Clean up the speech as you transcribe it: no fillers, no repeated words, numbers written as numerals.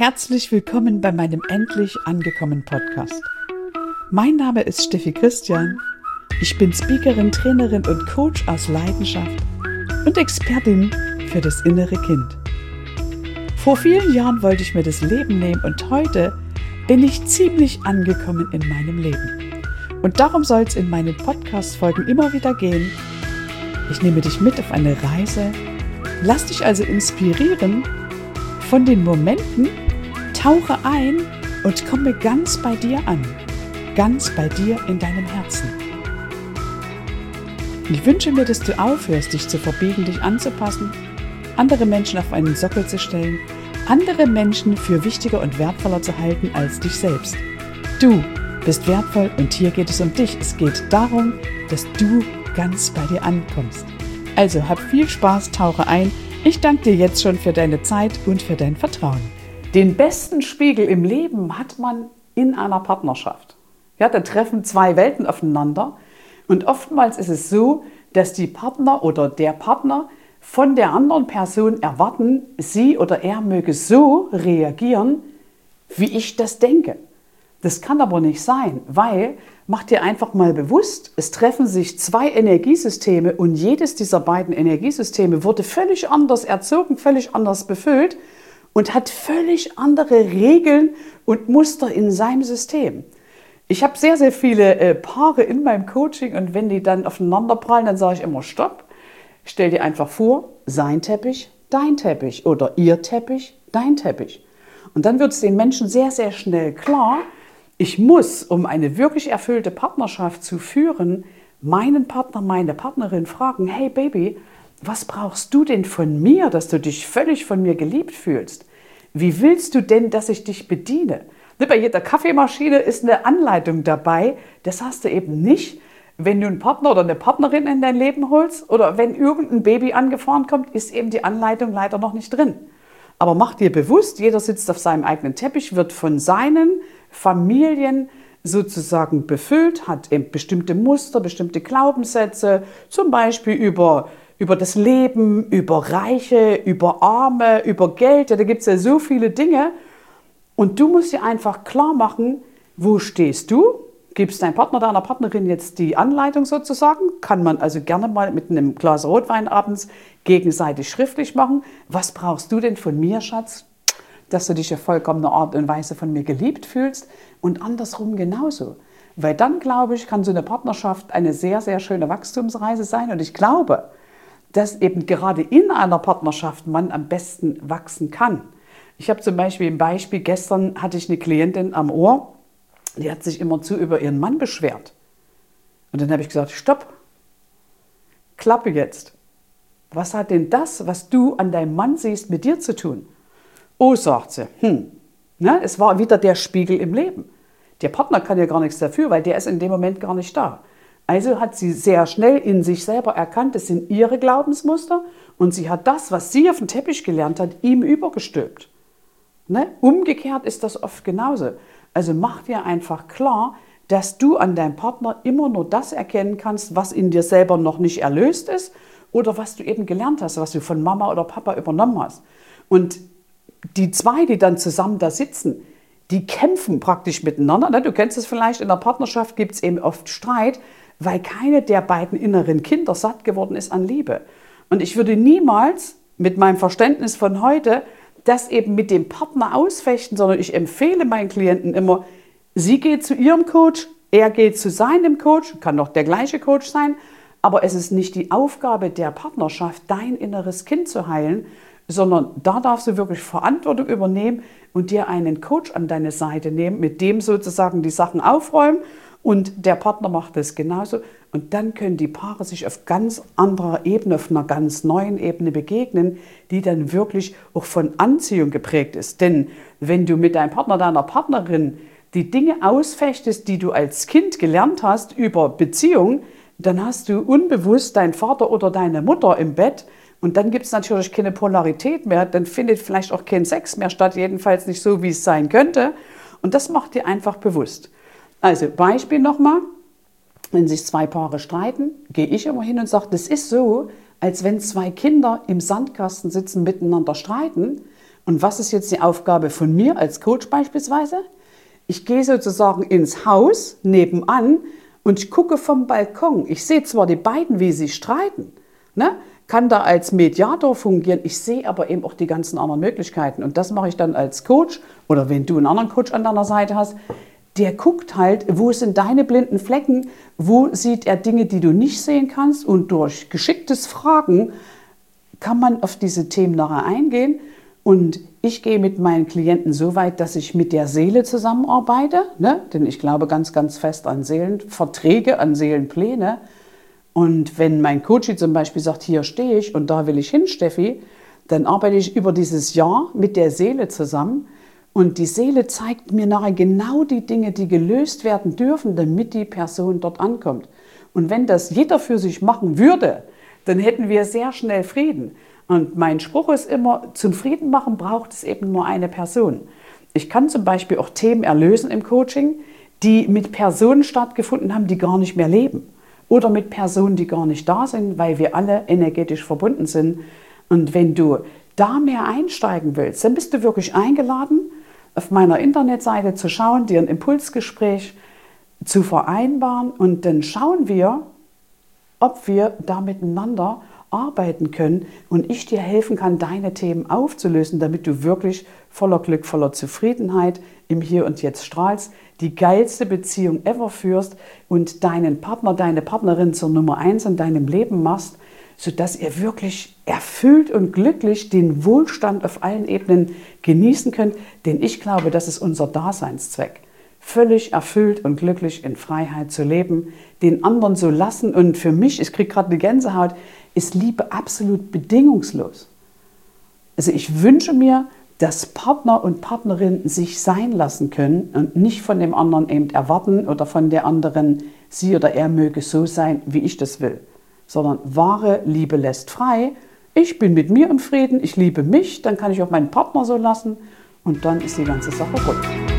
Herzlich willkommen bei meinem Endlich angekommen Podcast. Mein Name ist Steffi Christian. Ich bin Speakerin, Trainerin und Coach aus Leidenschaft und Expertin für das innere Kind. Vor vielen Jahren wollte ich mir das Leben nehmen und heute bin ich ziemlich angekommen in meinem Leben. Und darum soll es in meinen Podcast-Folgen immer wieder gehen. Ich nehme dich mit auf eine Reise, lass dich also inspirieren von den Momenten, tauche ein und komme ganz bei dir an, ganz bei dir in deinem Herzen. Ich wünsche mir, dass du aufhörst, dich zu verbiegen, dich anzupassen, andere Menschen auf einen Sockel zu stellen, andere Menschen für wichtiger und wertvoller zu halten als dich selbst. Du bist wertvoll und hier geht es um dich. Es geht darum, dass du ganz bei dir ankommst. Also hab viel Spaß, tauche ein. Ich danke dir jetzt schon für deine Zeit und für dein Vertrauen. Den besten Spiegel im Leben hat man in einer Partnerschaft. Ja, da treffen zwei Welten aufeinander und oftmals ist es so, dass die Partner oder der Partner von der anderen Person erwarten, sie oder er möge so reagieren, wie ich das denke. Das kann aber nicht sein, weil, mach dir einfach mal bewusst, es treffen sich zwei Energiesysteme und jedes dieser beiden Energiesysteme wurde völlig anders erzogen, völlig anders befüllt und hat völlig andere Regeln und Muster in seinem System. Ich habe sehr, sehr viele Paare in meinem Coaching und wenn die dann aufeinander prallen, dann sage ich immer Stopp. Stell dir einfach vor, sein Teppich, dein Teppich oder ihr Teppich, dein Teppich. Und dann wird es den Menschen sehr, sehr schnell klar, ich muss, um eine wirklich erfüllte Partnerschaft zu führen, meinen Partner, meine Partnerin fragen, hey Baby, was brauchst du denn von mir, dass du dich völlig von mir geliebt fühlst? Wie willst du denn, dass ich dich bediene? Bei jeder Kaffeemaschine ist eine Anleitung dabei. Das hast du eben nicht, wenn du einen Partner oder eine Partnerin in dein Leben holst oder wenn irgendein Baby angefahren kommt, ist eben die Anleitung leider noch nicht drin. Aber mach dir bewusst, jeder sitzt auf seinem eigenen Teppich, wird von seinen Familien sozusagen befüllt, hat eben bestimmte Muster, bestimmte Glaubenssätze, zum Beispiel über das Leben, über Reiche, über Arme, über Geld. Ja, da gibt es ja so viele Dinge. Und du musst dir einfach klar machen, wo stehst du? Gibst deinem Partner, deiner Partnerin jetzt die Anleitung sozusagen? Kann man also gerne mal mit einem Glas Rotwein abends gegenseitig schriftlich machen. Was brauchst du denn von mir, Schatz? Dass du dich auf vollkommene Art und Weise von mir geliebt fühlst und andersrum genauso. Weil dann, glaube ich, kann so eine Partnerschaft eine sehr, sehr schöne Wachstumsreise sein. Und ich glaube, dass eben gerade in einer Partnerschaft man am besten wachsen kann. Ich habe zum Beispiel ein Beispiel, gestern hatte ich eine Klientin am Ohr, die hat sich immerzu über ihren Mann beschwert. Und dann habe ich gesagt, stopp, Klappe jetzt. Was hat denn das, was du an deinem Mann siehst, mit dir zu tun? Oh, sagt sie, es war wieder der Spiegel im Leben. Der Partner kann ja gar nichts dafür, weil der ist in dem Moment gar nicht da. Also hat sie sehr schnell in sich selber erkannt, das sind ihre Glaubensmuster und sie hat das, was sie auf dem Teppich gelernt hat, ihm übergestülpt. Umgekehrt ist das oft genauso. Also mach dir einfach klar, dass du an deinem Partner immer nur das erkennen kannst, was in dir selber noch nicht erlöst ist oder was du eben gelernt hast, was du von Mama oder Papa übernommen hast. Und die zwei, die dann zusammen da sitzen, die kämpfen praktisch miteinander. Du kennst es vielleicht, in der Partnerschaft gibt es eben oft Streit, weil keine der beiden inneren Kinder satt geworden ist an Liebe. Und ich würde niemals mit meinem Verständnis von heute das eben mit dem Partner ausfechten, sondern ich empfehle meinen Klienten immer, sie geht zu ihrem Coach, er geht zu seinem Coach, kann doch der gleiche Coach sein, aber es ist nicht die Aufgabe der Partnerschaft, dein inneres Kind zu heilen, sondern da darfst du wirklich Verantwortung übernehmen und dir einen Coach an deine Seite nehmen, mit dem sozusagen die Sachen aufräumen und der Partner macht das genauso. Und dann können die Paare sich auf ganz anderer Ebene, auf einer ganz neuen Ebene begegnen, die dann wirklich auch von Anziehung geprägt ist. Denn wenn du mit deinem Partner, deiner Partnerin die Dinge ausfechtest, die du als Kind gelernt hast über Beziehung, dann hast du unbewusst deinen Vater oder deine Mutter im Bett und dann gibt es natürlich keine Polarität mehr, dann findet vielleicht auch kein Sex mehr statt, jedenfalls nicht so, wie es sein könnte. Und das macht dir einfach bewusst. Also Beispiel nochmal, wenn sich zwei Paare streiten, gehe ich immer hin und sage, das ist so, als wenn zwei Kinder im Sandkasten sitzen, miteinander streiten Und was ist jetzt die Aufgabe von mir als Coach beispielsweise? Ich gehe sozusagen ins Haus nebenan und ich gucke vom Balkon. Ich sehe zwar die beiden, wie sie streiten, ne? Kann da als Mediator fungieren. Ich sehe aber eben auch die ganzen anderen Möglichkeiten. Und das mache ich dann als Coach oder wenn du einen anderen Coach an deiner Seite hast, der guckt halt, wo sind deine blinden Flecken, wo sieht er Dinge, die du nicht sehen kannst und durch geschicktes Fragen kann man auf diese Themen nachher eingehen. Und ich gehe mit meinen Klienten so weit, dass ich mit der Seele zusammenarbeite, ne? Denn ich glaube ganz, ganz fest an Seelenverträge, an Seelenpläne. Und wenn mein Coach zum Beispiel sagt, hier stehe ich und da will ich hin, Steffi, dann arbeite ich über dieses Jahr mit der Seele zusammen. Und die Seele zeigt mir nachher genau die Dinge, die gelöst werden dürfen, damit die Person dort ankommt. Und wenn das jeder für sich machen würde, dann hätten wir sehr schnell Frieden. Und mein Spruch ist immer, zum Frieden machen braucht es eben nur eine Person. Ich kann zum Beispiel auch Themen erlösen im Coaching, die mit Personen stattgefunden haben, die gar nicht mehr leben. Oder mit Personen, die gar nicht da sind, weil wir alle energetisch verbunden sind. Und wenn du da mehr einsteigen willst, dann bist du wirklich eingeladen, auf meiner Internetseite zu schauen, dir ein Impulsgespräch zu vereinbaren und dann schauen wir, ob wir da miteinander arbeiten können und ich dir helfen kann, deine Themen aufzulösen, damit du wirklich voller Glück, voller Zufriedenheit im Hier und Jetzt strahlst, die geilste Beziehung ever führst und deinen Partner, deine Partnerin zur Nummer 1 in deinem Leben machst, sodass ihr wirklich erfüllt und glücklich den Wohlstand auf allen Ebenen genießen könnt. Denn ich glaube, das ist unser Daseinszweck. Völlig erfüllt und glücklich in Freiheit zu leben, den anderen so lassen. Und für mich, ich kriege gerade eine Gänsehaut, ist Liebe absolut bedingungslos. Also ich wünsche mir, dass Partner und Partnerinnen sich sein lassen können und nicht von dem anderen eben erwarten oder von der anderen, sie oder er möge so sein, wie ich das will. Sondern wahre Liebe lässt frei. Ich bin mit mir im Frieden, ich liebe mich, dann kann ich auch meinen Partner so lassen und dann ist die ganze Sache rund.